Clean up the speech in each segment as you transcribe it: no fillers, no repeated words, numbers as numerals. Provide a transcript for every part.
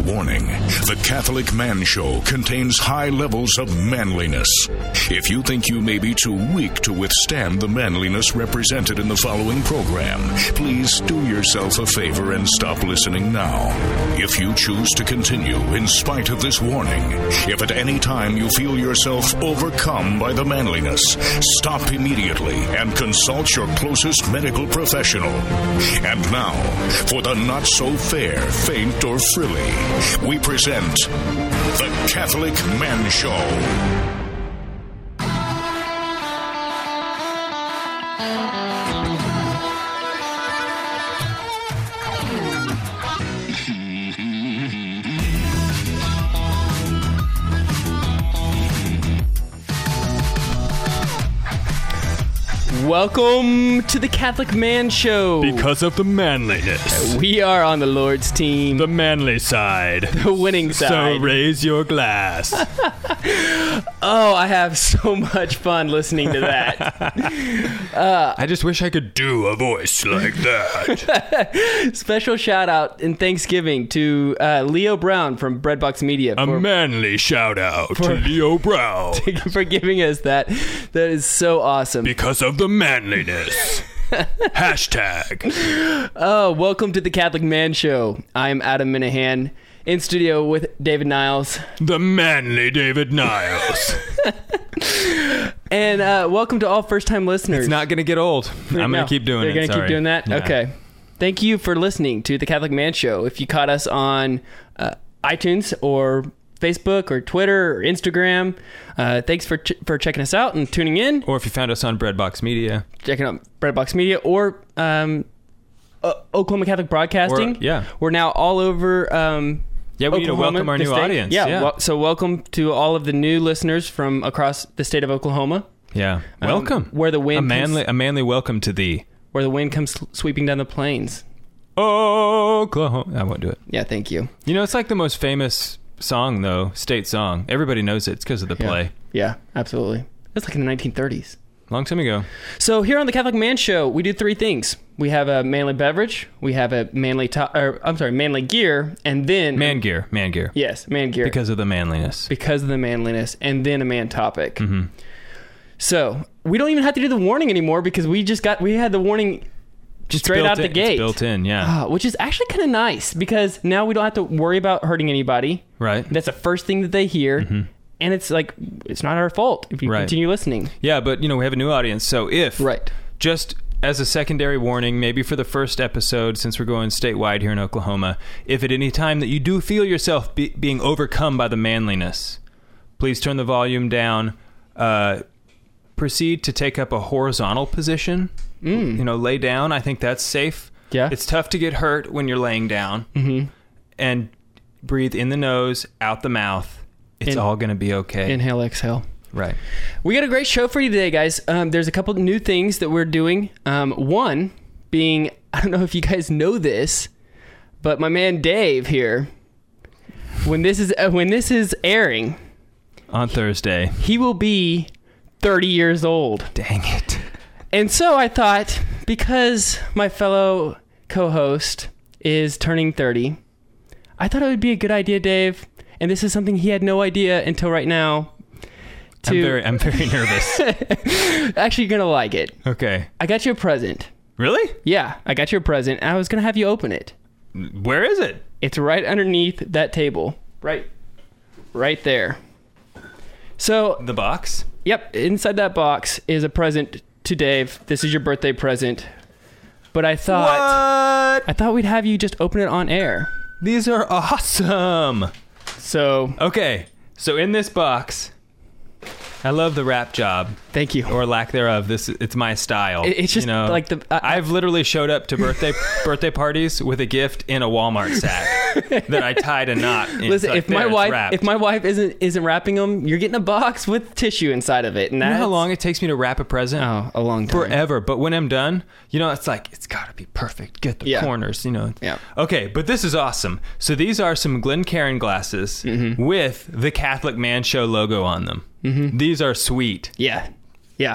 Warning: The Catholic Man Show contains high levels of manliness. If you think you may be too weak to withstand the manliness represented in the following program, please do yourself a favor and stop listening now. If you choose to continue in spite of this warning, if at any time you feel yourself overcome by the manliness, stop immediately and consult your closest medical professional. And now, for the not-so-fair, faint, or frilly, we present The Catholic Man Show. Welcome to the Catholic Man Show. Because of the manliness. We are on the Lord's team. The manly side. The winning side. So raise your glass. Oh, I have so much fun listening to that. I just wish I could do a voice like that. Special shout out and Thanksgiving to Leo Brown from Breadbox Media. A manly shout out to Leo Brown. For giving us that. That is so awesome. Because of the manliness. Hashtag. Oh, welcome to the Catholic Man Show. I'm Adam Minahan, in studio with David Niles. The manly David Niles. And welcome to all first-time listeners. It's not going to get old. I'm going to keep doing it. You're going to keep doing that? Yeah. Okay. Thank you for listening to the Catholic Man Show. If you caught us on iTunes or Facebook or Twitter or Instagram, thanks for checking us out and tuning in. Or if you found us on Breadbox Media. Checking out Breadbox Media or Oklahoma Catholic Broadcasting. We're now all over we need to welcome our new audience. So welcome to all of the new listeners from across the state of Oklahoma. Yeah. Welcome. Where the wind a manly welcome to thee. Where the wind comes sweeping down the plains. Oklahoma. I won't do it. Yeah, thank you. You know, it's like the most famous song, though, state song. Everybody knows it. It's because of the play. Yeah, absolutely. That's like in the 1930s. Long time ago. So here on the Catholic Man Show, we do three things. We have a manly beverage, we have a manly manly gear, and then man gear. Yes, man gear. Because of the manliness. And then a man topic. Mm-hmm. So we don't even have to do the warning anymore because we had the warning just straight out the gate. It's built in, yeah. Which is actually kind of nice because now we don't have to worry about hurting anybody. Right. That's the first thing that they hear. Mm-hmm. And it's like, it's not our fault if you continue listening. Yeah, but, we have a new audience. So if, just as a secondary warning, maybe for the first episode, since we're going statewide here in Oklahoma, if at any time that you do feel yourself being overcome by the manliness, please turn the volume down. Proceed to take up a horizontal position. Lay down. I think that's safe. Yeah. It's tough to get hurt when you're laying down. Mm-hmm. And breathe in the nose, out the mouth. It's all going to be okay. Inhale, exhale. Right. We got a great show for you today, guys. There's a couple of new things that we're doing. One being, I don't know if you guys know this, but my man Dave here, when this is airing on Thursday, he will be 30 years old. Dang it. And so I thought, because my fellow co-host is turning 30, I thought it would be a good idea, Dave, and this is something he had no idea until right now. I'm very nervous. Actually, you're going to like it. Okay. I got you a present. Really? Yeah, I got you a present. I was going to have you open it. Where is it? It's right underneath that table. Right there. So the box? Yep. Inside that box is a present to Dave. This is your birthday present. But I thought we'd have you just open it on air. These are awesome. So okay. So in this box, I love the wrap job. Thank you. Or lack thereof. It's my style. It's just like the... I've literally showed up to birthday parties with a gift in a Walmart sack that I tied a knot. Listen, if my wife isn't wrapping them, you're getting a box with tissue inside of it. And you know how long it takes me to wrap a present? Oh, a long time. Forever. But when I'm done, it's like, it's got to be perfect. Get the corners, Yeah. Okay, but this is awesome. So these are some Glencairn glasses with the Catholic Man Show logo on them. Mm-hmm. These are sweet. Yeah.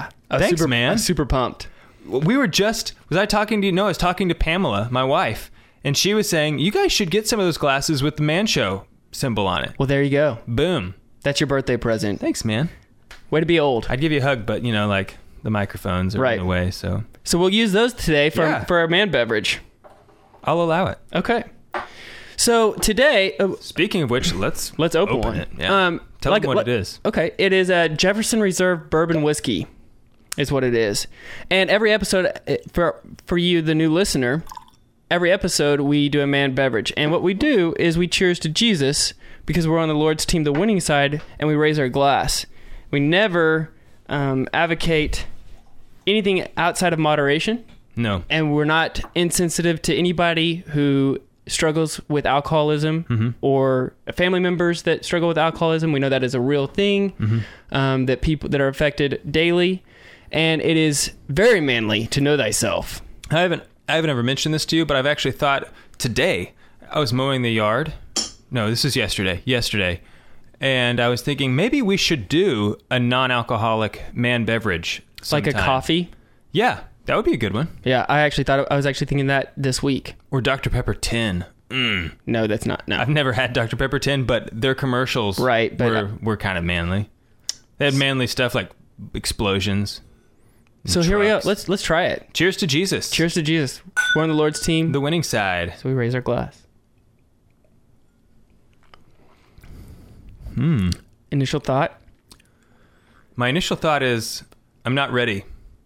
Thanks, man. I'm super pumped. Was I talking to you? No, I was talking to Pamela, my wife, And she was saying, you guys should get some of those glasses with the Man Show symbol on it. Well, there you go. Boom. That's your birthday present. Thanks, man. Way to be old. I'd give you a hug, but, like, the microphones are in the way, so. So we'll use those today for our man beverage. I'll allow it. Okay. So today... speaking of which, let's open one. It. Yeah. Tell them what it is. Okay. It is a Jefferson Reserve Bourbon Whiskey is what it is. And every episode, for you, the new listener... Every episode, we do a man beverage. And what we do is we cheers to Jesus because we're on the Lord's team, the winning side, and we raise our glass. We never advocate anything outside of moderation. No. And we're not insensitive to anybody who struggles with alcoholism or family members that struggle with alcoholism. We know that is a real thing, that people that are affected daily. And it is very manly to know thyself. I haven't ever mentioned this to you, but I've actually thought today, I was mowing the yard. No, this is yesterday. And I was thinking maybe we should do a non-alcoholic man beverage sometime. Like a coffee? Yeah, that would be a good one. Yeah, I was actually thinking that this week. Or Dr. Pepper 10. No, that's not. No. I've never had Dr. Pepper 10, but their commercials were kind of manly. They had manly stuff like explosions. So here we go. Let's try it. Cheers to Jesus. Cheers to Jesus. We're on the Lord's team. The winning side. So we raise our glass. Initial thought? My initial thought is, I'm not ready.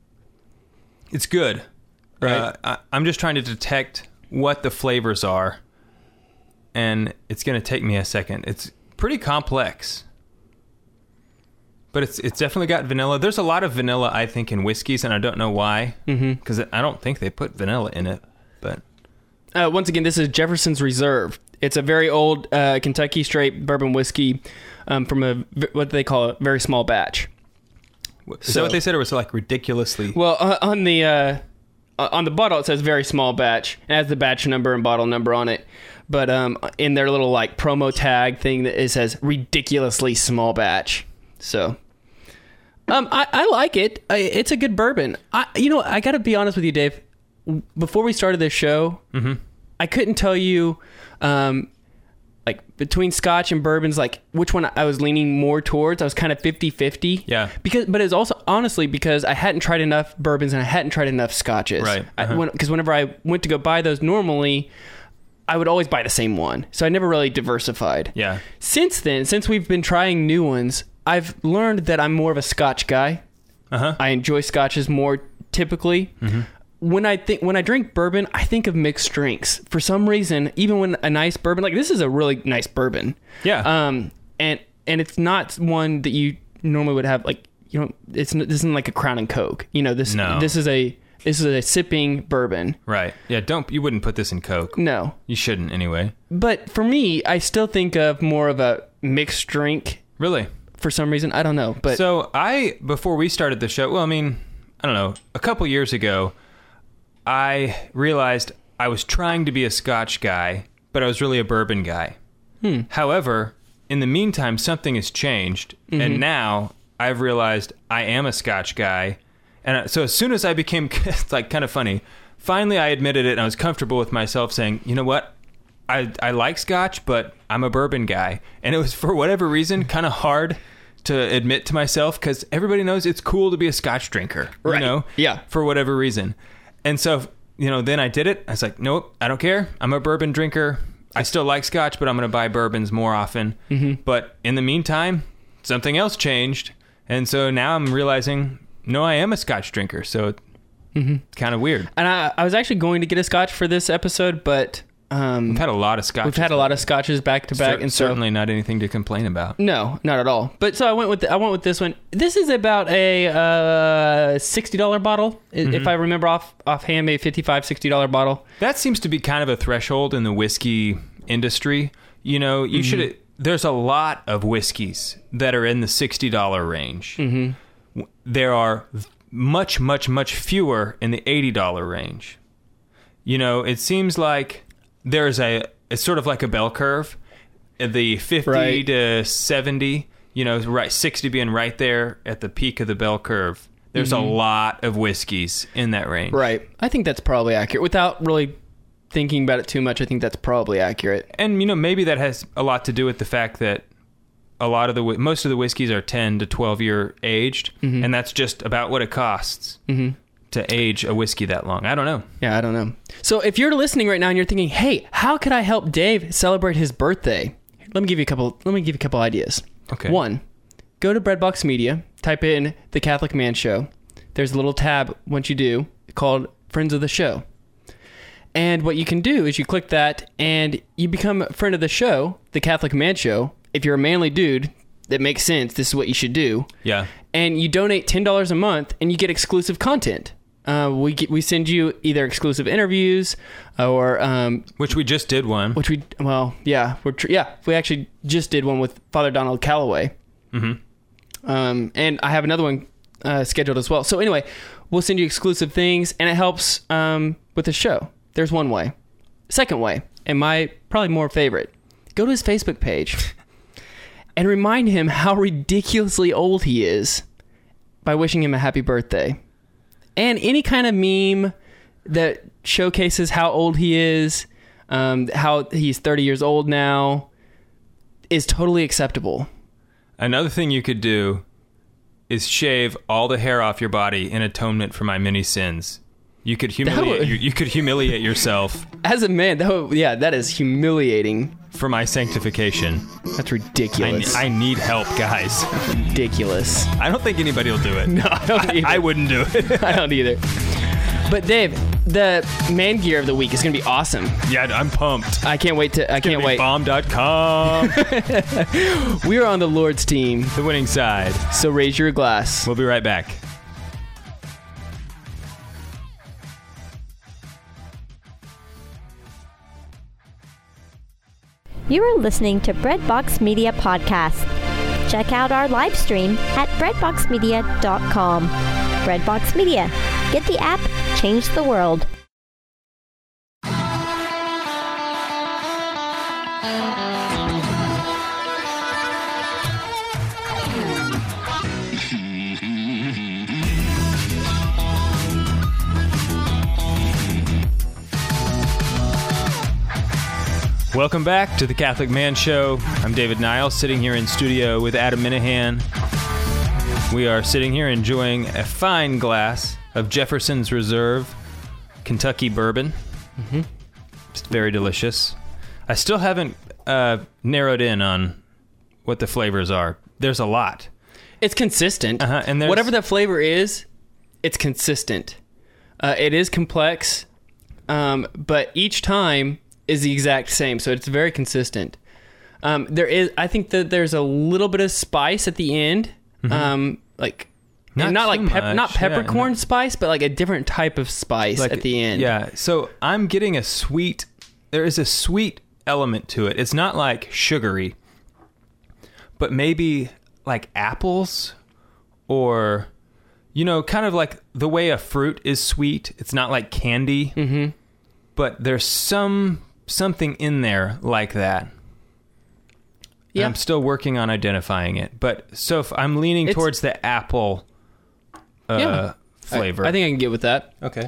It's good. Right. I'm just trying to detect what the flavors are. And it's going to take me a second. It's pretty complex. But it's definitely got vanilla. There's a lot of vanilla, I think, in whiskeys, and I don't know why. Because I don't think they put vanilla in it. But once again, this is Jefferson's Reserve. It's a very old Kentucky straight bourbon whiskey from what they call a very small batch. Is that what they said, or was it like ridiculously? Well, on the bottle it says very small batch. It has the batch number and bottle number on it. But in their little like promo tag thing, it says ridiculously small batch. So... I like it. It's a good bourbon. I got to be honest with you, Dave. Before we started this show, I couldn't tell you, like between Scotch and bourbons, like which one I was leaning more towards. I was kind of 50-50. Yeah. But it's also honestly because I hadn't tried enough bourbons and I hadn't tried enough Scotches. Right. Because whenever I went to go buy those normally, I would always buy the same one. So I never really diversified. Yeah. Since then, since we've been trying new ones, I've learned that I'm more of a Scotch guy. I enjoy Scotches more typically. When I drink bourbon, I think of mixed drinks. For some reason, even when a nice bourbon, like this is a really nice bourbon. Yeah. And it's not one that you normally would have, like, this isn't like a Crown and Coke. This is a sipping bourbon. Right. Yeah, you wouldn't put this in Coke. No. You shouldn't anyway. But for me, I still think of more of a mixed drink. Really? For some reason, I don't know. But so before we started the show, I don't know, a couple years ago, I realized I was trying to be a Scotch guy, but I was really a bourbon guy. However, in the meantime, something has changed, and now I've realized I am a Scotch guy. And so as soon as I became, it's like kind of funny, finally I admitted it, and I was comfortable with myself saying, you know what? I like Scotch, but I'm a bourbon guy. And it was, for whatever reason, kind of hard to admit to myself, because everybody knows it's cool to be a Scotch drinker, right. Yeah. For whatever reason. And so, then I did it. I was like, nope, I don't care. I'm a bourbon drinker. I still like Scotch, but I'm going to buy bourbons more often. But in the meantime, something else changed. And so now I'm realizing, no, I am a Scotch drinker. So it's kind of weird. And I was actually going to get a Scotch for this episode, but... we've had a lot of Scotches. We've had a lot of Scotches back to back, and certainly not anything to complain about. No, not at all. But so I went with this one. This is about a $60 bottle, if I remember offhand, maybe $55, $60 bottle. That seems to be kind of a threshold in the whiskey industry. You should. There's a lot of whiskeys that are in the $60 range. There are much, much, much fewer in the $80 range. It seems like there's it's sort of like a bell curve. The 50 to 70, right, 60 being right there at the peak of the bell curve. There's a lot of whiskeys in that range. Right. I think that's probably accurate without really thinking about it too much, I think that's probably accurate. And, maybe that has a lot to do with the fact that most of the whiskeys are 10 to 12 year aged, and that's just about what it costs to age a whiskey that long. I don't know. Yeah, I don't know. So if you're listening right now and you're thinking, hey, how could I help Dave celebrate his birthday? Let me give you a couple ideas. Okay. 1, go to Breadbox Media, type in The Catholic Man Show. There's a little tab once you do called Friends of the Show. And what you can do is you click that and you become a friend of the show, The Catholic Man Show. If you're a manly dude, that makes sense. This is what you should do. Yeah. And you donate $10 a month and you get exclusive content. We send you either exclusive interviews or which we just did one. We actually just did one with Father Donald Calloway. And I have another one scheduled as well. So anyway, we'll send you exclusive things, and it helps with the show. There's one way. Second way, and my probably more favorite, go to his Facebook page and remind him how ridiculously old he is by wishing him a happy birthday. And any kind of meme that showcases how old he is, how he's 30 years old now, is totally acceptable. Another thing you could do is shave all the hair off your body in atonement for my many sins. You could humiliate yourself. As a man, that is humiliating. For my sanctification. That's ridiculous. I need help, guys. That's ridiculous. I don't think anybody will do it. No, I don't either. I wouldn't do it. I don't either. But Dave, the man gear of the week is going to be awesome. Yeah, I'm pumped. I can't wait. Bomb.com. We are on the Lord's team. The winning side. So raise your glass. We'll be right back. You are listening to Breadbox Media Podcast. Check out our live stream at breadboxmedia.com. Breadbox Media. Get the app, change the world. Welcome back to the Catholic Man Show. I'm David Niles, sitting here in studio with Adam Minahan. We are sitting here enjoying a fine glass of Jefferson's Reserve Kentucky bourbon. It's very delicious. I still haven't narrowed in on what the flavors are. There's a lot. It's consistent. And whatever the flavor is, it's consistent. It is complex, but each time is the exact same, so it's very consistent. I think that there's a little bit of spice at the end, like not peppercorn spice, but like a different type of spice at the end. Yeah, so I'm getting there is a sweet element to it. It's not like sugary, but maybe like apples, or kind of like the way a fruit is sweet. It's not like candy, but there's something in there like that. Yeah, I'm still working on identifying it, but so I'm leaning towards the apple flavor. I think I can get with that. Okay.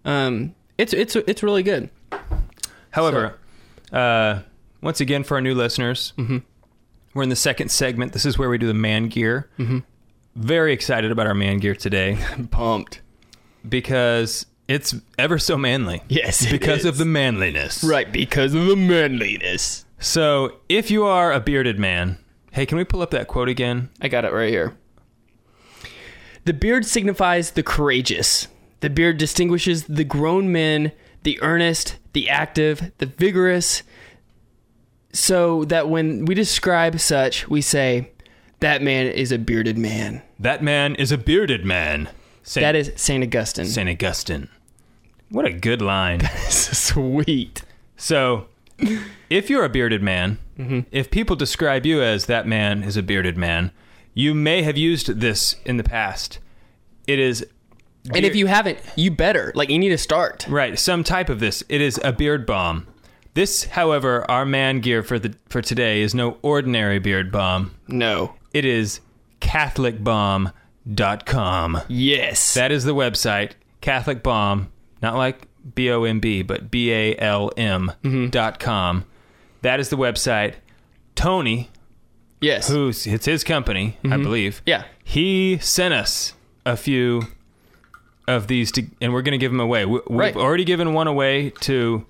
It's really good. However, once again, for our new listeners, we're in the second segment. This is where we do the man gear. Very excited about our man gear today. I'm pumped because it's ever so manly. Yes, because of the manliness. Right, because of the manliness. So, if you are a bearded man... Hey, can we pull up that quote again? I got it right here. The beard signifies the courageous. The beard distinguishes the grown men, the earnest, the active, the vigorous. So that when we describe such, we say, that man is a bearded man. That man is a bearded man. That is St. Augustine. St. Augustine. What a good line. That is sweet. So, if you're a bearded man, if people describe you as that man is a bearded man, you may have used this in the past. It is... And if you haven't, you better. Like, you need to start. Right, some type of this. It is a beard balm. This, however, our man gear for today is no ordinary beard balm. No. It is CatholicBalm.com. Yes. That is the website. Catholic Balm. Not like B-O-M-B, but BALM.com. That is the website. Tony, yes, it's his company, I believe. Yeah. He sent us a few of these, and we're going to give them away. We've already given one away to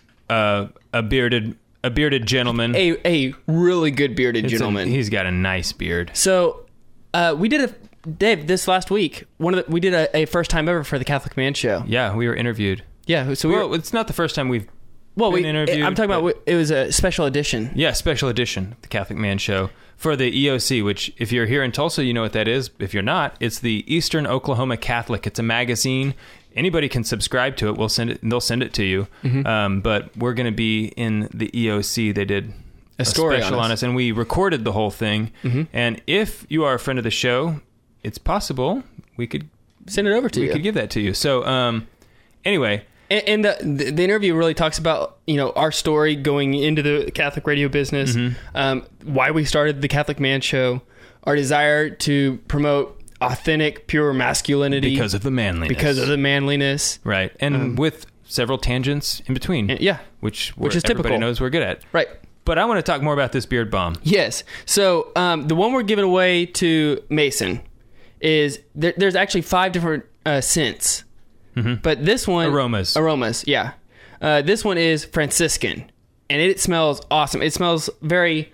a bearded gentleman. A really good bearded gentleman. He's got a nice beard. So we did Dave, this last week, we did a first time ever for the Catholic Man Show. Yeah, we were interviewed. Yeah, so it's not the first time we've been interviewed. I'm talking about, it was a special edition. Yeah, special edition, the Catholic Man Show, for the EOC, which if you're here in Tulsa, you know what that is. If you're not, it's the Eastern Oklahoma Catholic. It's a magazine. Anybody can subscribe to it. They'll send it to you. But we're going to be in the EOC. They did a story special on us, and we recorded the whole thing. And if you are a friend of the show, it's possible we could send it over to you. We could give that to you. So anyway. And the interview really talks about, our story going into the Catholic radio business, why we started the Catholic Man Show, our desire to promote authentic, pure masculinity. Because of the manliness. Right. And with several tangents in between. Which is typical. Everybody knows we're good at. Right. But I want to talk more about this beard balm. Yes. So the one we're giving away to Mason is, there's actually 5 different scents. But this one... Aromas, yeah. This one is Franciscan, and it smells awesome. It smells very,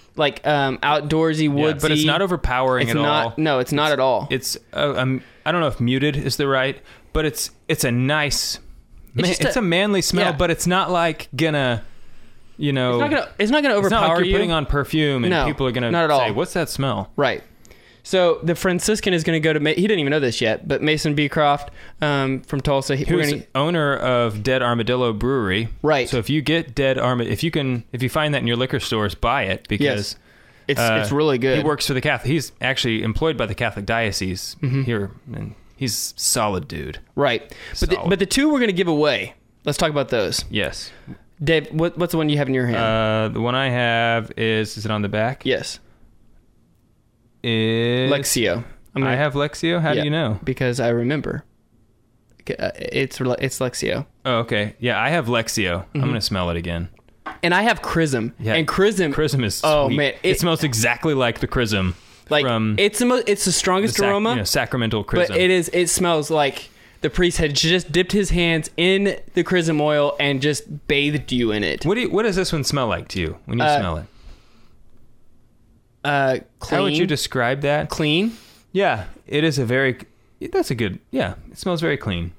outdoorsy, woodsy. Yeah, but it's not overpowering at all. No, it's not at all. It's, I don't know if muted is the right, but it's a nice... It's a manly smell, but it's not gonna... it's not gonna overpower you. It's not like you're putting on perfume and people are gonna say, what's that smell? Right. So the Franciscan is going to go to... He didn't even know this yet, but Mason Beecroft from Tulsa. Who's owner of Dead Armadillo Brewery. Right. So if you get Dead Armadillo... If you find that in your liquor stores, buy it, because... It's really good. He works for the Catholic... He's actually employed by the Catholic Diocese here, and he's a solid dude. Right. But the 2 we're going to give away, let's talk about those. Yes. Dave, what's the one you have in your hand? The one I have is it on the back? Yes. Lexio. I have Lexio? How do you know? Because I remember. It's Lexio. Oh, okay. Yeah, I have Lexio. I'm going to smell it again. And I have Chrism. Yeah. And Chrism is sweet. Oh, man. It smells exactly like the Chrism. It's the strongest aroma. Sacramental Chrism. But it smells like the priest had just dipped his hands in the Chrism oil and just bathed you in it. What does this one smell like to you when you smell it? Clean. How would you describe that? Clean? Yeah, it is that's a good, it smells very clean.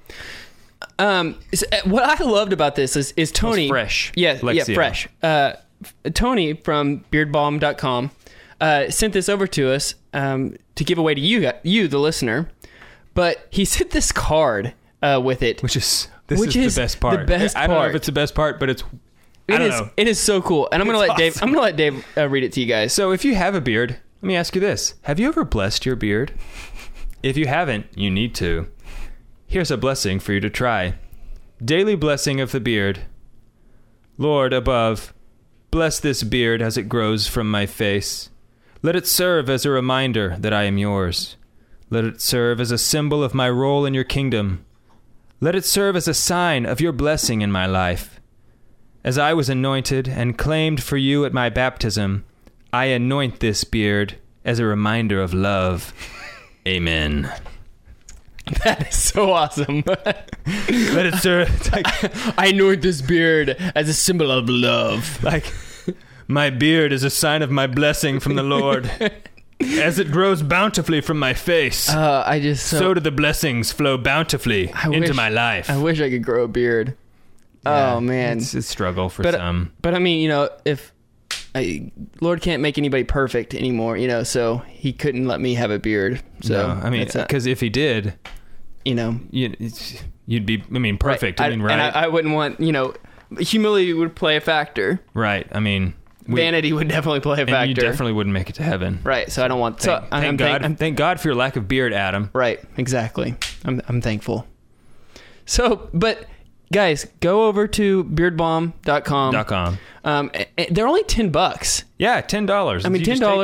What I loved about this is Tony. It's fresh. Yeah, fresh. Tony from beardbalm.com sent this over to us to give away to you, the listener. But he sent this card with it. Which is the best part. I don't know if it's the best part, but it is so cool. And I'm going to let Dave read it to you guys. So if you have a beard, let me ask you this. Have you ever blessed your beard? If you haven't, you need to. Here's a blessing for you to try. Daily blessing of the beard. Lord above, bless this beard as it grows from my face. Let it serve as a reminder that I am yours. Let it serve as a symbol of my role in your kingdom. Let it serve as a sign of your blessing in my life. As I was anointed and claimed for you at my baptism, I anoint this beard as a reminder of love. Amen. That is so awesome. Let it serve. I anoint this beard as a symbol of love. My beard is a sign of my blessing from the Lord. As it grows bountifully from my face, so do the blessings flow bountifully into my life. I wish I could grow a beard. Yeah, oh man, it's a struggle for some. But I mean, if Lord can't make anybody perfect anymore, so He couldn't let me have a beard. So no, I mean, because if He did, you'd be. Perfect. Right. Right? And I wouldn't want. Humility would play a factor. Right. I mean. Vanity would definitely play a factor. And you definitely wouldn't make it to heaven. Right, so I don't want... Thank God for your lack of beard, Adam. Right, exactly. I'm thankful. So, but guys, go over to beardbalm.com. .com. They're only $10. Yeah, $10. I mean, $10.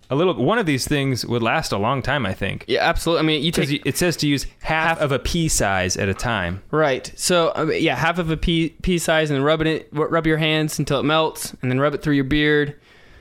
one of these things would last a long time, I think. Yeah, absolutely. I mean, it says to use half of a pea size at a time. Right. So half of a pea size, and then rub your hands until it melts, and then rub it through your beard.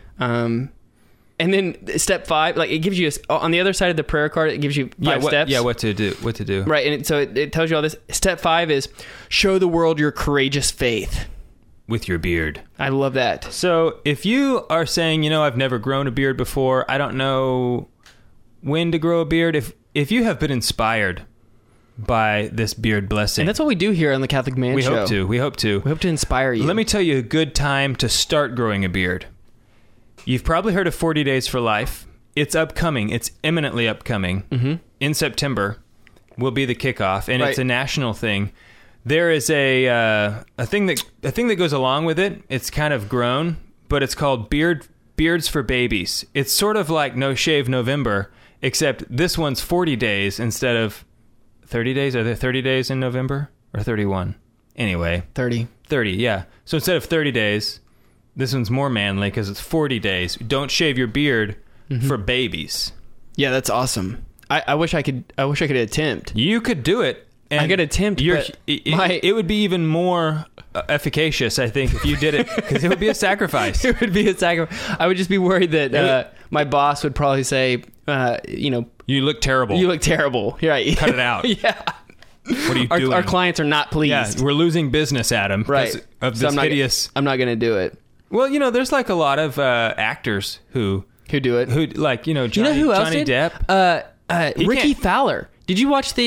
And then step 5, like it gives you on the other side of the prayer card, it gives you 5 steps. Yeah, what to do. Right, and so it tells you all this. Step 5 is show the world your courageous faith. With your beard. I love that. So if you are saying, I've never grown a beard before, I don't know when to grow a beard, if you have been inspired by this beard blessing. And that's what we do here on the Catholic Man Show. We hope to. We hope to inspire you. Let me tell you a good time to start growing a beard. You've probably heard of 40 Days for Life. It's upcoming. It's imminently upcoming. Mm-hmm. In September will be the kickoff, and It's a national thing. There is a thing that goes along with it. It's kind of grown, but it's called Beards for Babies. It's sort of like No Shave November, except this one's 40 days instead of 30 days. Are there 30 days in November or 31? Anyway, 30, yeah. So instead of 30 days, this one's more manly because it's 40 days. Don't shave your beard for babies. Yeah, that's awesome. I wish I could attempt. You could do it. And I could attempt, but it would be even more efficacious, I think, if you did it, because it would be a sacrifice. It would be a sacrifice. I would just be worried that my boss would probably say, you look terrible. You look terrible. Right. Cut it out. Yeah. What are you doing? Our clients are not pleased. Yeah, we're losing business, Adam, because of this hideous... I'm not going to do it. Well, there's like a lot of actors who do it. Who like Johnny else did? Depp. Ricky Fowler. Did you watch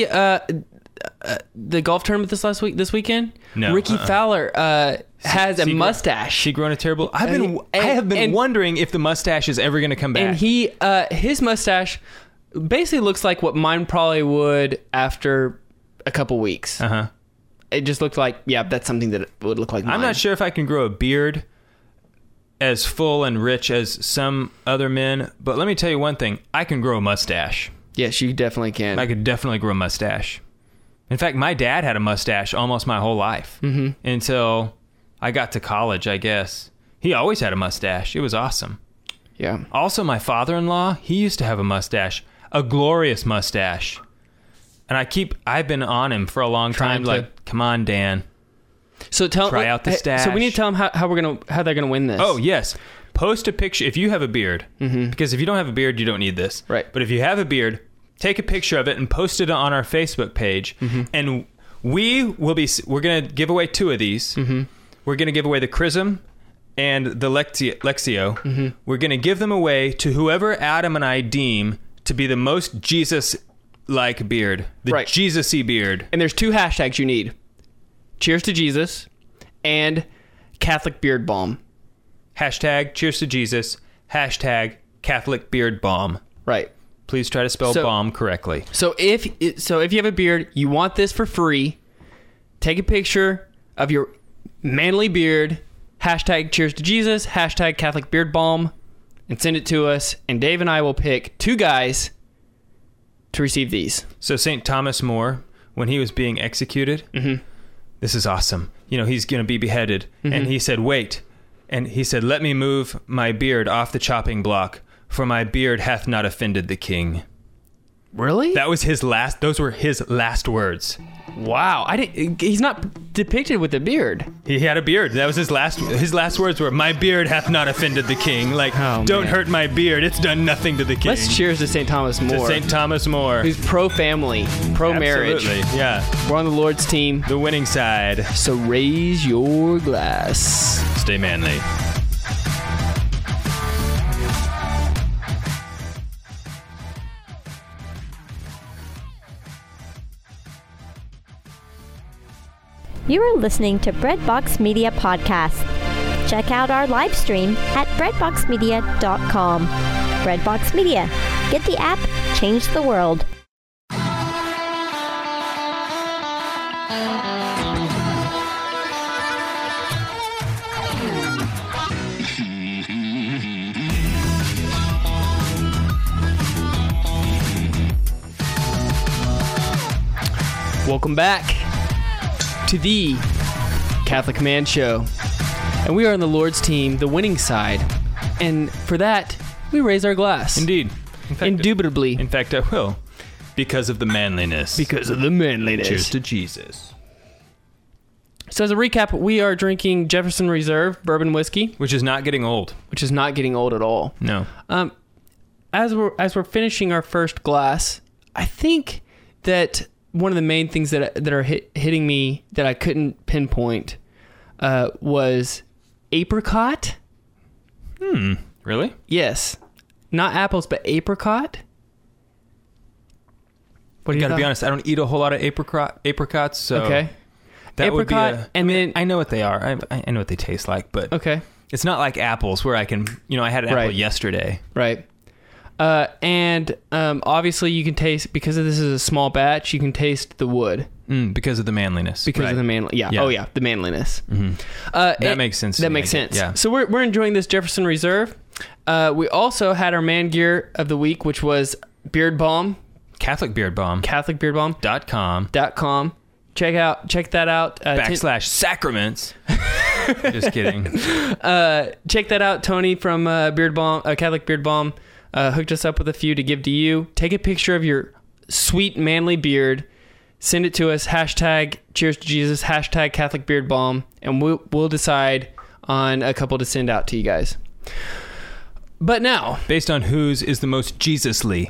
the golf tournament this weekend? No. Ricky Fowler has a mustache. She grown a terrible. I have been wondering if the mustache is ever going to come back. And his mustache basically looks like what mine probably would after a couple weeks. Uh-huh. It just looked like, that's something that would look like mine. I'm not sure if I can grow a beard as full and rich as some other men, but let me tell you one thing. I can grow a mustache. Yes, you definitely can. I could definitely grow a mustache. In fact, my dad had a mustache almost my whole life until I got to college, I guess. He always had a mustache. It was awesome. Yeah. Also, my father-in-law, he used to have a mustache, a glorious mustache. And I've been on him for a long time. Like, come on, Dan. So try out the stash. So we need to tell them how they're gonna win this. Oh yes, post a picture if you have a beard. Mm-hmm. Because if you don't have a beard, you don't need this. Right. But if you have a beard, take a picture of it and post it on our Facebook page. Mm-hmm. And we're gonna give away 2 of these. Mm-hmm. We're gonna give away the Chrism and the Lectio. Mm-hmm. We're gonna give them away to whoever Adam and I deem to be the most Jesus-like beard, the Jesus-y beard. And there's 2 hashtags you need. Cheers to Jesus and Catholic Beard Balm. Hashtag Cheers to Jesus. Hashtag Catholic Beard Balm. Right. Please try to spell balm correctly. So if you have a beard, you want this for free, take a picture of your manly beard, hashtag Cheers to Jesus, hashtag Catholic Beard Balm, and send it to us, and Dave and I will pick 2 guys to receive these. So St. Thomas More, when he was being executed... Mm-hmm. This is awesome. He's going to be beheaded. Mm-hmm. And he said, wait. And he said, let me move my beard off the chopping block, for my beard hath not offended the king. Really? Those were his last words. Wow. He's not depicted with a beard. He had a beard. That was his last words were, my beard hath not offended the king. Like, don't hurt my beard. It's done nothing to the king. Let's cheers to St. Thomas More. To St. Thomas More. Who's pro-family, pro-marriage. Absolutely, yeah. We're on the Lord's team. The winning side. So raise your glass. Stay manly. You are listening to Breadbox Media Podcast. Check out our live stream at breadboxmedia.com. Breadbox Media. Get the app, change the world. Welcome back to the Catholic Man Show. And we are on the Lord's team, the winning side. And for that, we raise our glass. Indeed. Indubitably. In fact, I will. Because of the manliness. Because of the manliness. Cheers to Jesus. So as a recap, we are drinking Jefferson Reserve bourbon whiskey, which is not getting old. Which is not getting old at all. No. As we're finishing our first glass, I think that one of the main things that are hitting me that I couldn't pinpoint was apricot. Really? Yes. Not apples, but apricot. What do you gotta be honest, I don't eat a whole lot of apricots, so okay. That apricot, would be and then I know what they are. I know what they taste like, but okay. It's not like apples where I can, I had an apple yesterday. Right. And obviously you can taste, because this is a small batch, you can taste the wood. Because of the manliness. Because of the manliness. Yeah. Oh, yeah. The manliness. Mm-hmm. That makes sense. That makes sense. Yeah. So we're enjoying this Jefferson Reserve. We also had our man gear of the week, which was Beard Balm. Catholic Beard Balm. CatholicBeardBalm.com. Check that out. /sacraments. Just kidding. Check that out. Tony from Beard Balm, Catholic Beard Balm, hooked us up with a few to give to you. Take a picture of your sweet manly beard. Send it to us. # Cheers to Jesus. # Catholic Beard Balm, and we'll decide on a couple to send out to you guys. But now, based on whose is the most Jesusly.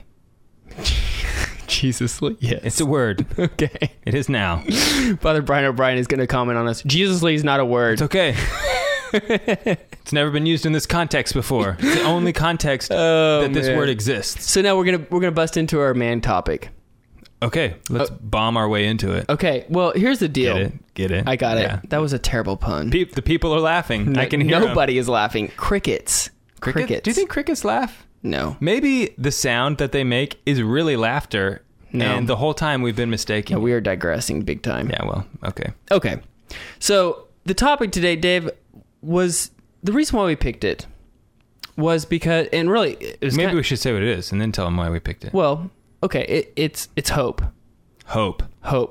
Jesusly, yes. It's a word. Okay. It is now. Father Brian O'Brien is going to comment on us. Jesusly is not a word. It's okay. It's never been used in this context before. It's the only context this word exists. So now we're gonna bust into our man topic. Okay, let's bomb our way into it. Okay, well, here's the deal. Get it? I got it. That was a terrible pun. The people are laughing. I can hear nobody is laughing. Crickets. Crickets. Do you think crickets laugh? No. Maybe the sound that they make is really laughter. No. And the whole time we've been mistaken. Yeah, we are digressing big time. Yeah, well, okay. Okay. So the topic today, Dave, was the reason why we picked it was because, and really, it was maybe we should say what it is and then tell them why we picked it. Well, okay, it's hope. Hope.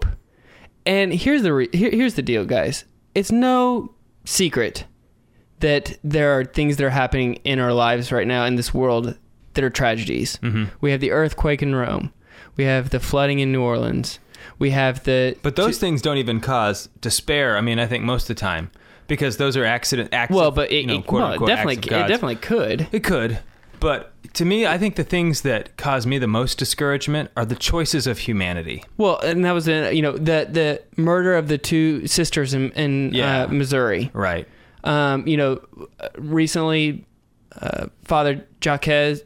And here's the deal, guys. It's no secret that there are things that are happening in our lives right now in this world that are tragedies. Mm-hmm. We have the earthquake in Rome. We have the flooding in New Orleans. We have But those things don't even cause despair. I mean, I think most of the time, because those are acts. Well, but it definitely could. It could. But to me, I think the things that cause me the most discouragement are the choices of humanity. Well, and that was the murder of the two sisters in Missouri. Right. Recently, Father Jaquez,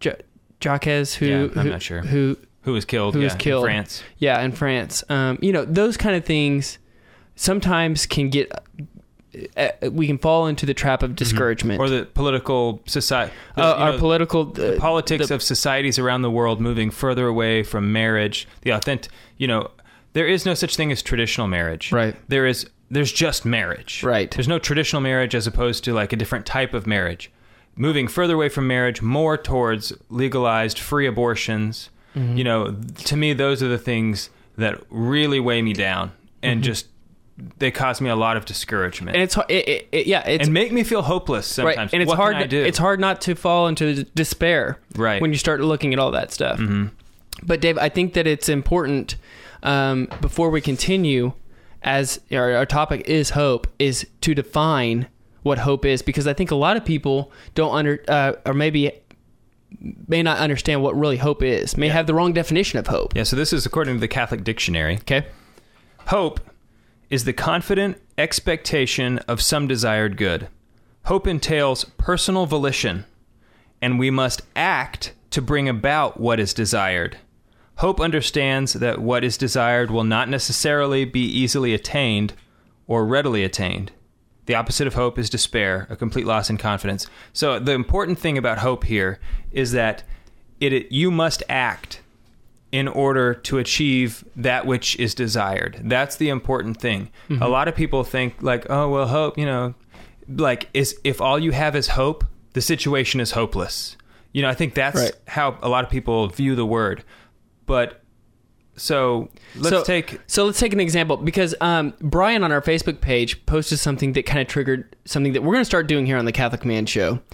I'm not sure who was killed. In France. Yeah, in France. Those kind of things sometimes can get. We can fall into the trap of discouragement, or the political society. The politics of societies around the world moving further away from marriage. The authentic. There is no such thing as traditional marriage. Right. There's just marriage. Right. There's no traditional marriage as opposed to like a different type of marriage. Moving further away from marriage, more towards legalized free abortions. Mm-hmm. To me, those are the things that really weigh me down and just they cause me a lot of discouragement. And it's and make me feel hopeless sometimes. Right. And it's hard. It's hard not to fall into despair. Right. When you start looking at all that stuff. Mm-hmm. But Dave, I think that it's important before we continue, as our topic is hope, is to define what hope is, because I think a lot of people don't or maybe may not understand what really hope is, may have the wrong definition of hope. Yeah, so this is according to the Catholic Dictionary. Okay. Hope is the confident expectation of some desired good. Hope entails personal volition, and we must act to bring about what is desired. Hope understands that what is desired will not necessarily be easily attained or readily attained. The opposite of hope is despair, a complete loss in confidence. So the important thing about hope here is that you must act in order to achieve that which is desired. That's the important thing. Mm-hmm. A lot of people think like, oh, well, hope, if all you have is hope, the situation is hopeless. I think that's how a lot of people view the word. But So let's take an example, because Brian on our Facebook page posted something that kind of triggered something that we're going to start doing here on the Catholic Man Show.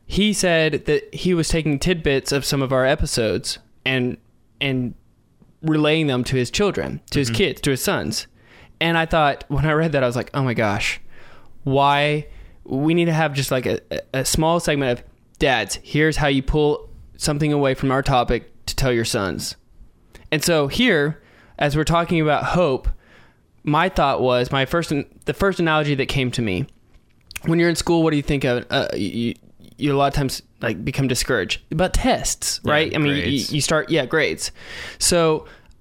he said that he was taking tidbits of some of our episodes and relaying them to his children, to his kids, to his sons. And I thought, when I read that, I was like, oh my gosh, why? We need to have just like a small segment of, dads, here's how you pull something away from our topic to tell your sons. And so here, as we're talking about hope, my thought was, the first analogy that came to me, when you're in school, what do you think of? You a lot of times like become discouraged about tests, right? Yeah, I mean, you start, grades. So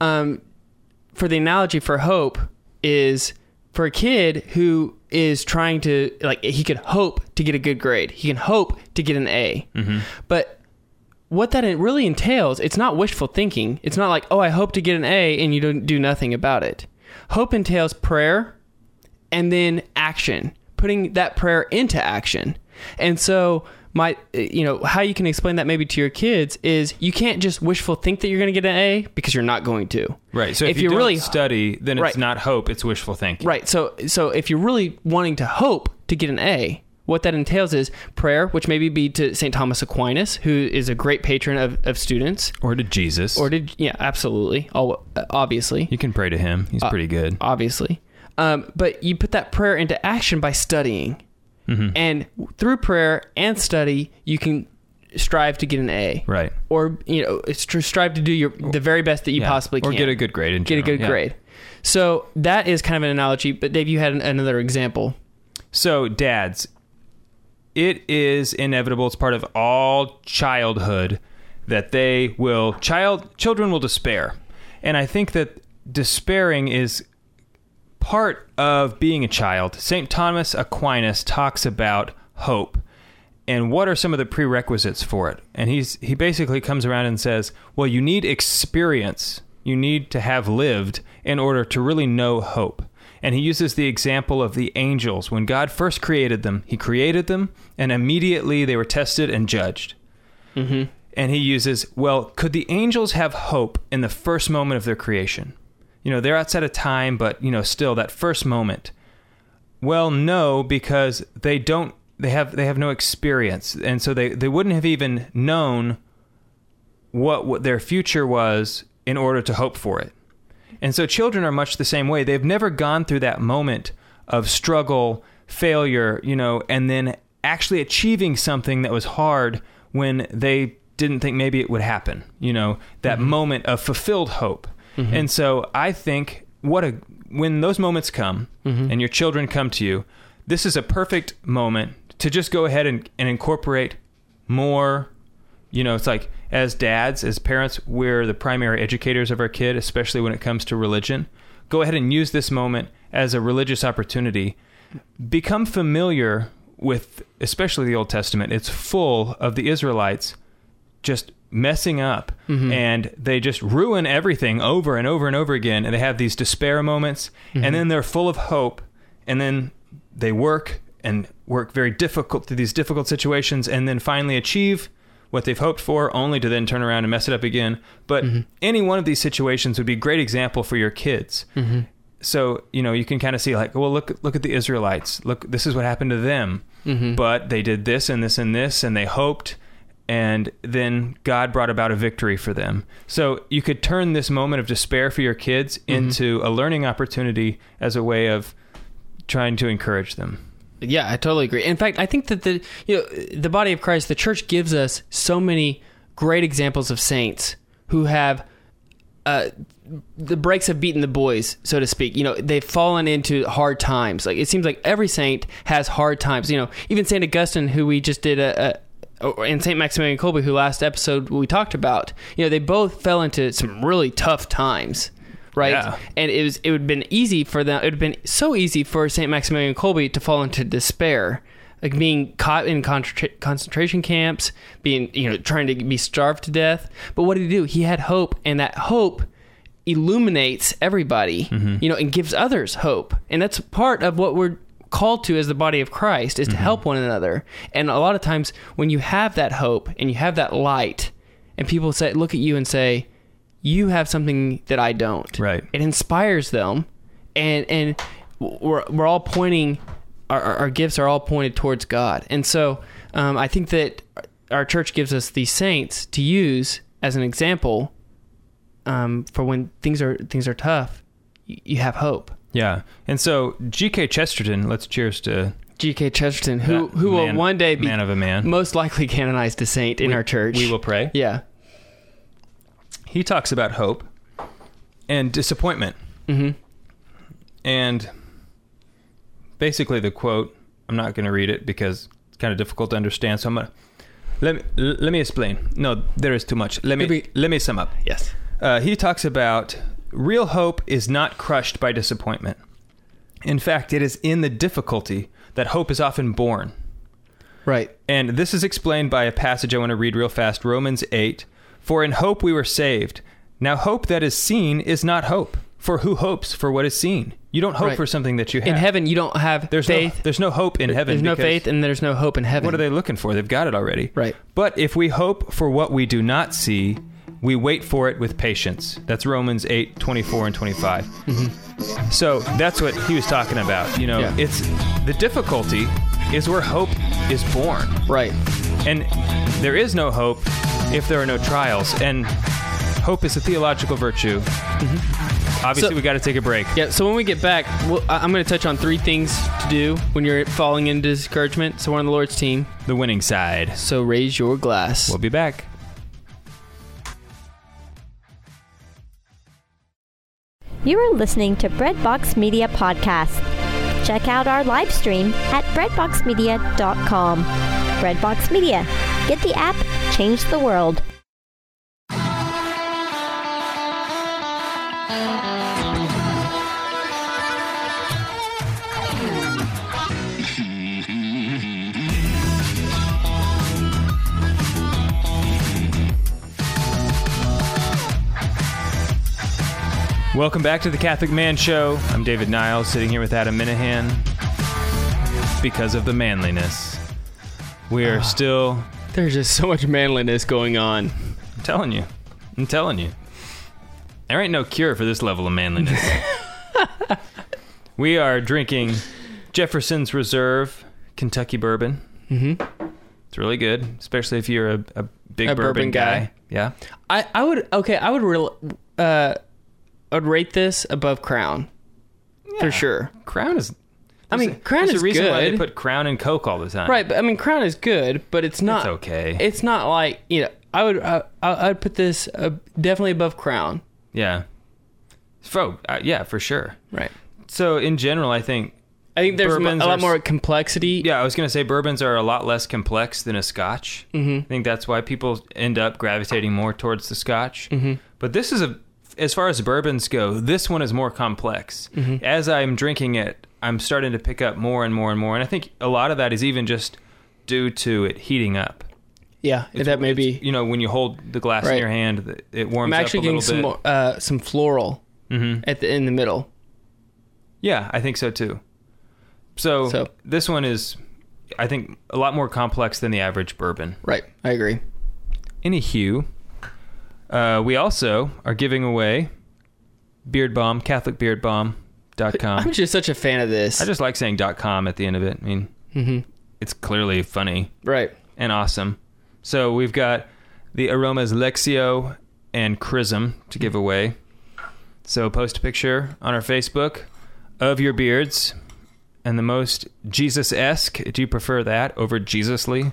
for the analogy for hope is for a kid who is trying to, like, he could hope to get a good grade. He can hope to get an A. Mm-hmm. But what that really entails, it's not wishful thinking. It's not like, oh, I hope to get an A and you don't do nothing about it. Hope entails prayer and then action, putting that prayer into action. And so how you can explain that maybe to your kids is you can't just wishful think that you're going to get an A, because you're not going to. Right. So if you don't really study, then it's not hope, it's wishful thinking. Right. So if you're really wanting to hope to get an A, what that entails is prayer, which maybe be to St. Thomas Aquinas, who is a great patron of students. Or to Jesus. Absolutely. Obviously. You can pray to him. He's pretty good. Obviously. But you put that prayer into action by studying. Mm-hmm. And through prayer and study, you can strive to get an A. Right. Or, strive to do the very best that you possibly can. Or get a good grade in general. Get a good grade. So that is kind of an analogy. But Dave, you had another example. So dads, it is inevitable. It's part of all childhood that children will despair. And I think that despairing is part of being a child. St. Thomas Aquinas talks about hope and what are some of the prerequisites for it. And he basically comes around and says, well, you need experience. You need to have lived in order to really know hope. And he uses the example of the angels. When God first created them, he created them, and immediately they were tested and judged. Mm-hmm. And he uses, well, could the angels have hope in the first moment of their creation? They're outside of time, but, still that first moment. Well, no, because they have no experience. And so they wouldn't have even known what their future was in order to hope for it. And so children are much the same way. They've never gone through that moment of struggle, failure, and then actually achieving something that was hard when they didn't think maybe it would happen, that moment of fulfilled hope. Mm-hmm. And so I think when those moments come and your children come to you, this is a perfect moment to just go ahead and incorporate more. It's like, as dads, as parents, we're the primary educators of our kid, especially when it comes to religion. Go ahead and use this moment as a religious opportunity. Become familiar with, especially the Old Testament. It's full of the Israelites just messing up, and they just ruin everything over and over and over again. And they have these despair moments, and then they're full of hope, and then they work very difficult through these difficult situations, and then finally achieve what they've hoped for, only to then turn around and mess it up again. But any one of these situations would be a great example for your kids. Mm-hmm. So, you can kind of see like, well, look at the Israelites. Look, this is what happened to them. Mm-hmm. But they did this and this and this, and they hoped, and then God brought about a victory for them. So you could turn this moment of despair for your kids into a learning opportunity as a way of trying to encourage them. Yeah, I totally agree. In fact, I think that the body of Christ, the church, gives us so many great examples of saints who have the brakes have beaten the boys, so to speak. They've fallen into hard times. Like, it seems like every saint has hard times. Even St. Augustine, who we just did and St. Maximilian Kolbe, who last episode we talked about, they both fell into some really tough times. Right. Yeah. And it would have been easy for them. It would have been so easy for St. Maximilian Kolbe to fall into despair, like being caught in concentration camps, being, trying to be starved to death. But what did he do? He had hope, and that hope illuminates everybody, and gives others hope. And that's part of what we're called to as the body of Christ, is to help one another. And a lot of times when you have that hope and you have that light, and people look at you and say, you have something that I don't. Right. It inspires them, and we're all pointing. Our gifts are all pointed towards God, and so I think that our church gives us these saints to use as an example for when things are tough. You have hope. Yeah. And so G.K. Chesterton, let's cheers to G.K. Chesterton, who will one day be man of a man, most likely canonized a saint in our church. We will pray. Yeah. He talks about hope and disappointment. Mm-hmm. And basically the quote, I'm not going to read it because it's kind of difficult to understand, so I'm going to let me explain. No, there is too much. Let me sum up. Yes. He talks about real hope is not crushed by disappointment. In fact, it is in the difficulty that hope is often born. Right. And this is explained by a passage I want to read real fast, Romans 8. For in hope we were saved. Now hope that is seen is not hope. For who hopes for what is seen? You don't hope for something that you have. In heaven, you don't have faith. There's no hope in heaven. There's no faith and there's no hope in heaven. What are they looking for? They've got it already. Right. But if we hope for what we do not see, we wait for it with patience. That's Romans 8, 24 and 25. Mm-hmm. So that's what he was talking about. It's the difficulty is where hope is born. Right. And there is no hope if there are no trials. And hope is a theological virtue. Mm-hmm. Obviously, we got to take a break. Yeah, so when we get back, I'm going to touch on 3 things to do when you're falling into discouragement. So we're on the Lord's team. The winning side. So raise your glass. We'll be back. You are listening to Breadbox Media Podcast. Check out our live stream at breadboxmedia.com. Breadbox Media. Get the app, change the world. Welcome back to the Catholic Man Show. I'm David Niles, sitting here with Adam Minahan. Because of the manliness, we are still... There's just so much manliness going on. I'm telling you. There ain't no cure for this level of manliness. We are drinking Jefferson's Reserve Kentucky bourbon. Mm-hmm. It's really good, especially if you're a big bourbon guy. Yeah. I would rate this above Crown, for sure. Crown is... Crown is the reason good. why they put Crown and Coke all the time. Right, but Crown is good, but it's not... It's okay. It's not like, I would put this definitely above Crown. Yeah. Yeah, for sure. Right. So, in general, I think there's a lot more complexity. Yeah, I was going to say bourbons are a lot less complex than a Scotch. Mm-hmm. I think that's why people end up gravitating more towards the Scotch. Mm-hmm. But this is as far as bourbons go, this one is more complex. Mm-hmm. As I'm drinking it, I'm starting to pick up more and more and more. And I think a lot of that is even just due to it heating up. Yeah, that may be. When you hold the glass in your hand, it warms up a little bit. I'm actually getting some floral in the middle. Yeah, I think so too. So this one is, I think, a lot more complex than the average bourbon. Right, I agree. Anywho, we also are giving away Beard Balm, CatholicBeardBalm.com. I'm just such a fan of this. I just like saying .com at the end of it. I mean, It's clearly funny. Right. And awesome. So we've got the aromas Lexio and Chrism to give away. So post a picture on our Facebook of your beards and the most Jesus-esque. Do you prefer that over Jesusly?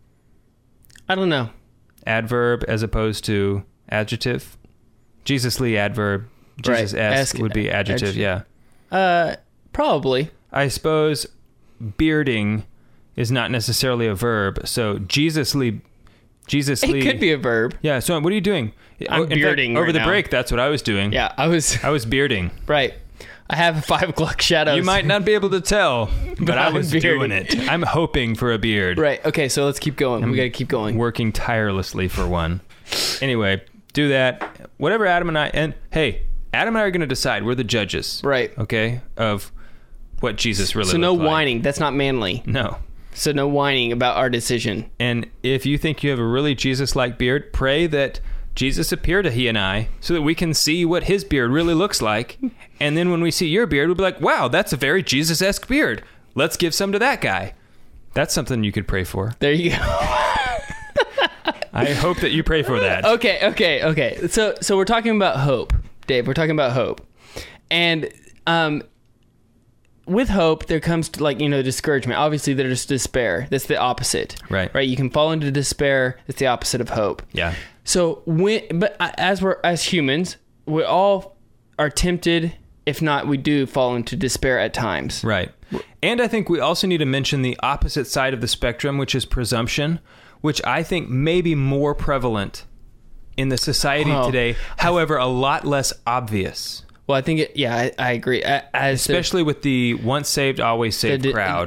I don't know. Adverb as opposed to adjective? Jesusly adverb. Jesus-esque would be adjective, yeah. Probably. I suppose bearding is not necessarily a verb, so Jesusly... It could be a verb. Yeah, so what are you doing? I'm bearding over the break, that's what I was doing. Yeah, I was bearding. Right. I have 5 o'clock shadows. You might not be able to tell, but I was doing it. I'm hoping for a beard. Right. Okay, so let's keep going. We got to keep going. Working tirelessly for one. Anyway, do that. Whatever Adam and I... And hey, Adam and I are going to decide. We're the judges. Right. Okay? Of what Jesus really So no looked like. whining. That's not manly. No. So no whining about our decision. And if you think you have a really Jesus-like beard, pray that Jesus appear to he and I so that we can see what his beard really looks like. And then when we see your beard, we'll be like, wow, that's a very Jesus-esque beard. Let's give some to that guy. That's something you could pray for. There you go. I hope that you pray for that. Okay. So we're talking about hope, Dave. We're talking about hope. And with hope, there comes discouragement. Obviously, there's despair. That's the opposite. Right. You can fall into despair. That's the opposite of hope. Yeah. So as humans, we all are tempted. If not, we do fall into despair at times. Right. And I think we also need to mention the opposite side of the spectrum, which is presumption, which I think may be more prevalent in the society today. However, a lot less obvious. Well, I think I agree. Especially with the once saved, always saved crowd.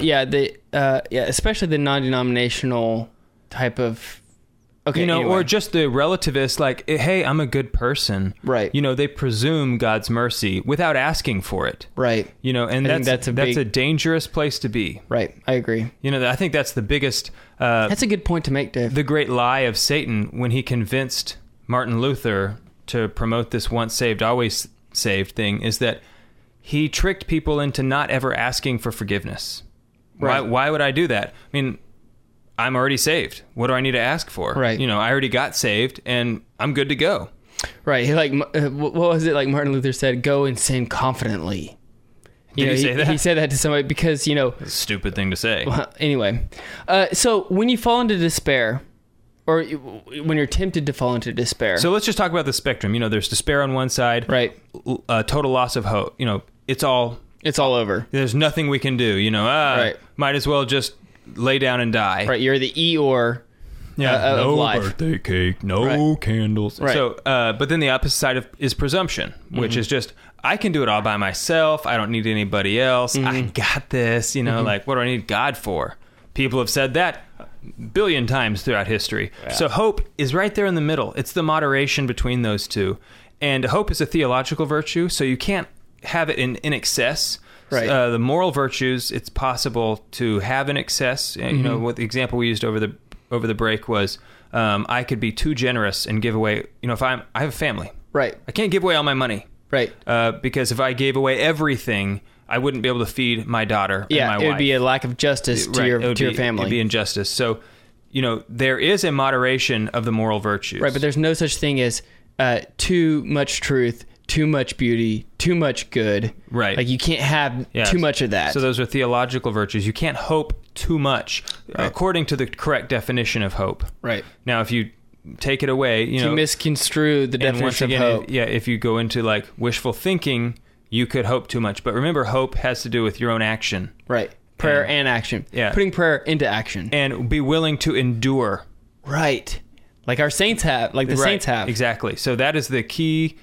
Especially the non-denominational type of. Okay, anyway. Or just the relativist, like, hey, I'm a good person. Right. They presume God's mercy without asking for it. Right. And that's a dangerous place to be. Right. I agree. I think that's the biggest. That's a good point to make, Dave. The great lie of Satan when he convinced Martin Luther to promote this once saved, always saved thing is that he tricked people into not ever asking for forgiveness. Right. Why would I do that? I mean, I'm already saved. What do I need to ask for? Right. I already got saved and I'm good to go. Right. What was it like Martin Luther said? Go and sin confidently. Did he say that? He said that to somebody because, That's a stupid thing to say. Well, anyway. So when you fall into despair, or when you're tempted to fall into despair. So let's just talk about the spectrum. There's despair on one side. Right. Total loss of hope. It's all over. There's nothing we can do. Right. Might as well just lay down and die. Right. You're the Eeyore. No of life. Birthday cake, no candles. Right. So, but then the opposite side is presumption, which is just, I can do it all by myself. I don't need anybody else. I got this. Like, what do I need God for? People have said that a billion times throughout history. Yeah. So hope is right there in the middle. It's the moderation between those two. And hope is a theological virtue, so you can't have it in excess. Right. The moral virtues, it's possible to have in excess. What the example we used over the break was, I could be too generous and give away. If I have a family, right? I can't give away all my money, right? Because if I gave away everything, I wouldn't be able to feed my daughter and my wife. It would be a lack of justice to your family. It'd be injustice. So, there is a moderation of the moral virtues, right? But there's no such thing as too much truth, too much beauty, too much good. Right. Like you can't have too much of that. So those are theological virtues. You can't hope too much, according to the correct definition of hope. Right. Now, if you take it away, to misconstrue the definition of hope. If you go into like wishful thinking, you could hope too much. But remember, hope has to do with your own action. Right. Prayer and action. Yeah. Putting prayer into action. And be willing to endure. Right. Like our saints have. Like the saints have. Exactly. So that is the key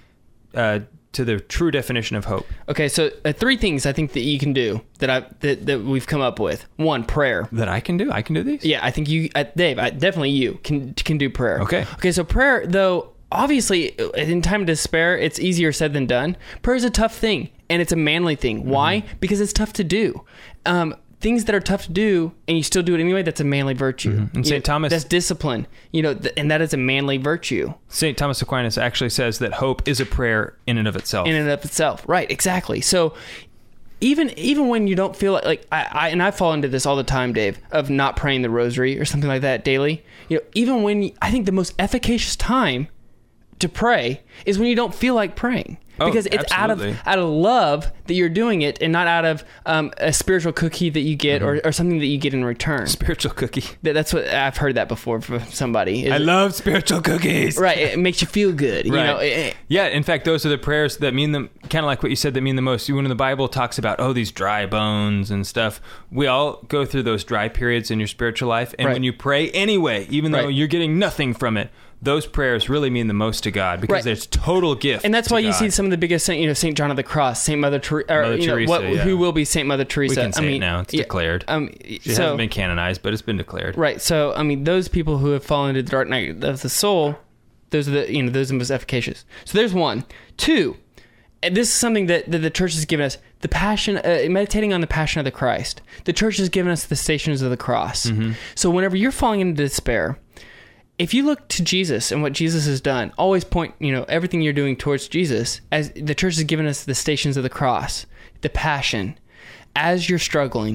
to the true definition of hope. Okay, so 3 things I think that you can do that we've come up with. 1, prayer. That I can do? I can do these? Yeah, I think you, Dave, definitely you can do prayer. Okay. Okay, so prayer, though, obviously, in time of despair, it's easier said than done. Prayer is a tough thing, and it's a manly thing. Why? Because it's tough to do. Things that are tough to do, and you still do it anyway, that's a manly virtue. And St. Thomas... That's discipline, and that is a manly virtue. St. Thomas Aquinas actually says that hope is a prayer in and of itself. In and of itself, right, exactly. So even when you don't feel like I fall into this all the time, Dave, of not praying the rosary or something like that daily. Even when I think the most efficacious time to pray is when you don't feel like praying. Because it's out of love that you're doing it, and not out of a spiritual cookie that you get or something that you get in return. Spiritual cookie. That's what I've heard that before from somebody. I love spiritual cookies. Right. It makes you feel good. Right. Yeah. In fact, those are the prayers that mean them, kind of like what you said, that mean the most. When the Bible talks about, these dry bones and stuff, we all go through those dry periods in your spiritual life. And when you pray anyway, even though you're getting nothing from it, those prayers really mean the most to God, because there's total gift. And that's why you see some of the biggest saints, St. John of the Cross, St. Mother Teresa, who will be St. Mother Teresa. We can say it now. It's declared. She hasn't been canonized, but it's been declared. Right. So, those people who have fallen into the dark night of the soul, those are those are the most efficacious. So there's 1. 2, and this is something that the church has given us, the passion, meditating on the passion of the Christ. The church has given us the Stations of the Cross. Mm-hmm. So whenever you're falling into despair, if you look to Jesus and what Jesus has done, always point, everything you're doing towards Jesus, as the church has given us the Stations of the Cross, the passion. As you're struggling,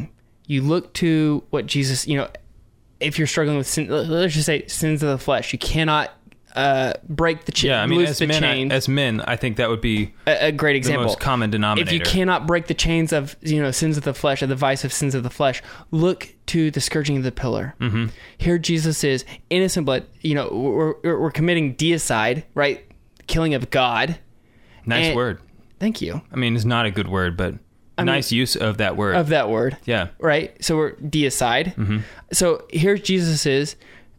you look to what Jesus, if you're struggling with sin, let's just say sins of the flesh, you cannot break the chain. Yeah, I mean, as men, I think that would be a great example. The most common denominator. If you cannot break the chains of sins of the flesh, or the vice of sins of the flesh, look to the scourging of the pillar. Mm-hmm. Here, Jesus is innocent blood. We're committing deicide, right? Killing of God. Nice word. Thank you. I mean, it's not a good word, but nice use of that word. Of that word. Yeah. Right. So we're deicide. Mm-hmm. So here Jesus is.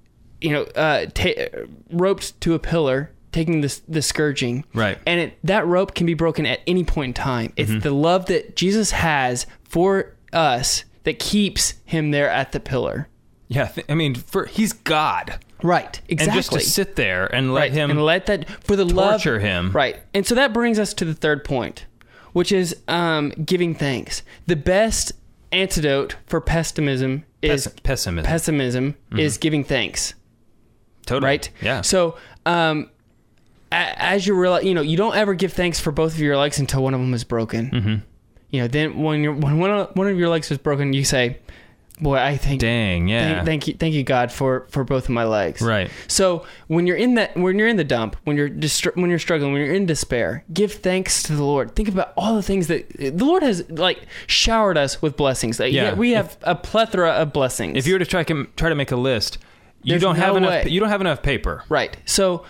Roped to a pillar, taking the scourging. Right. And that rope can be broken at any point in time. It's the love that Jesus has for us that keeps him there at the pillar. Yeah. He's God. Right. Exactly. And just to sit there and let him and let that for the torture love, him. Right. And so that brings us to the third point, which is giving thanks. The best antidote for pessimism is is giving thanks. Totally. Right? Yeah. So, as you realize, you don't ever give thanks for both of your legs until one of them is broken. Mm-hmm. Then when one of your legs is broken, you say, "Boy, I think, dang, yeah, thank you, God, for both of my legs." Right. So when you're in the dump, when you're struggling, when you're in despair, give thanks to the Lord. Think about all the things that the Lord has showered us with blessings. We have a plethora of blessings. If you were to try to make a list. You don't have enough paper. Right. So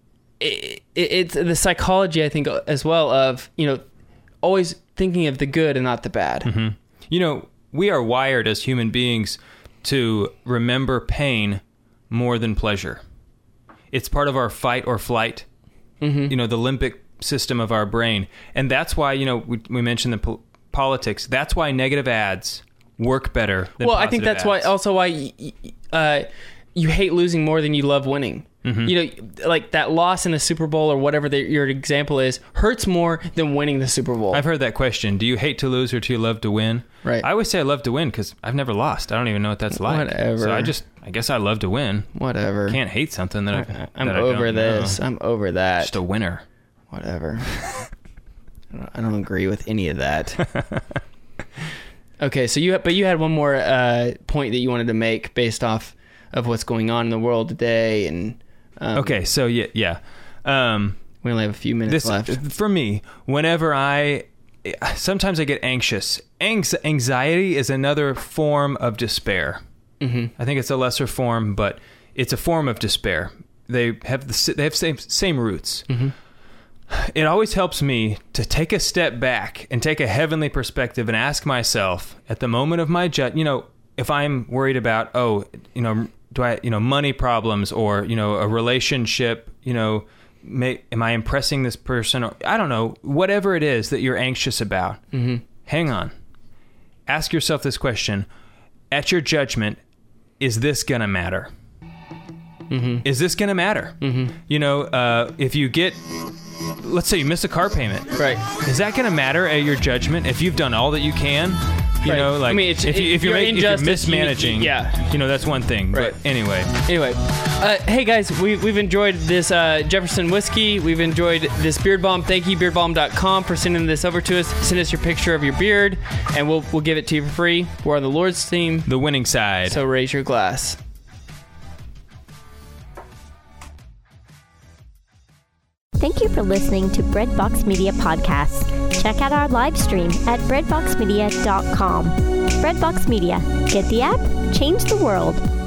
it's the psychology, I think, as well of, always thinking of the good and not the bad. Mm-hmm. We are wired as human beings to remember pain more than pleasure. It's part of our fight or flight, the limbic system of our brain. And that's why, we mentioned the politics. That's why negative ads work better than positive I think that's ads. why you hate losing more than you love winning. Mm-hmm. Like that loss in the Super Bowl or whatever your example is hurts more than winning the Super Bowl. I've heard that question. Do you hate to lose or do you love to win? Right. I always say I love to win because I've never lost. I don't even know what that's like. Whatever. So I guess I love to win. Whatever. Can't hate something that I'm over this. I'm over that. Just a winner. Whatever. I don't agree with any of that. Okay, so you had one more point that you wanted to make based off of what's going on in the world today, and okay, so yeah. We only have a few minutes left. For me, whenever sometimes I get anxious. Anxiety is another form of despair. Mm-hmm. I think it's a lesser form, but it's a form of despair. They have same roots. Mm-hmm. It always helps me to take a step back and take a heavenly perspective and ask myself at the moment of my if I'm worried about do I money problems or a relationship, am I impressing this person, or I don't know, whatever it is that you're anxious about. Mm-hmm. Hang on. Ask yourself this question. At your judgment, is this going to matter? Mm-hmm. Is this going to matter? Mm-hmm. If you get, let's say you miss a car payment. Right. Is that going to matter at your judgment if you've done all that you can? If you're mismanaging, that's one thing. Right. But anyway, hey guys, we've enjoyed this Jefferson whiskey. We've enjoyed this beard balm. Thank you, beardbalm.com, for sending this over to us. Send us your picture of your beard, and we'll give it to you for free. We're on the Lord's team, the winning side. So raise your glass. Thank you for listening to Breadbox Media Podcasts. Check out our live stream at breadboxmedia.com. Breadbox Media. Get the app, change the world.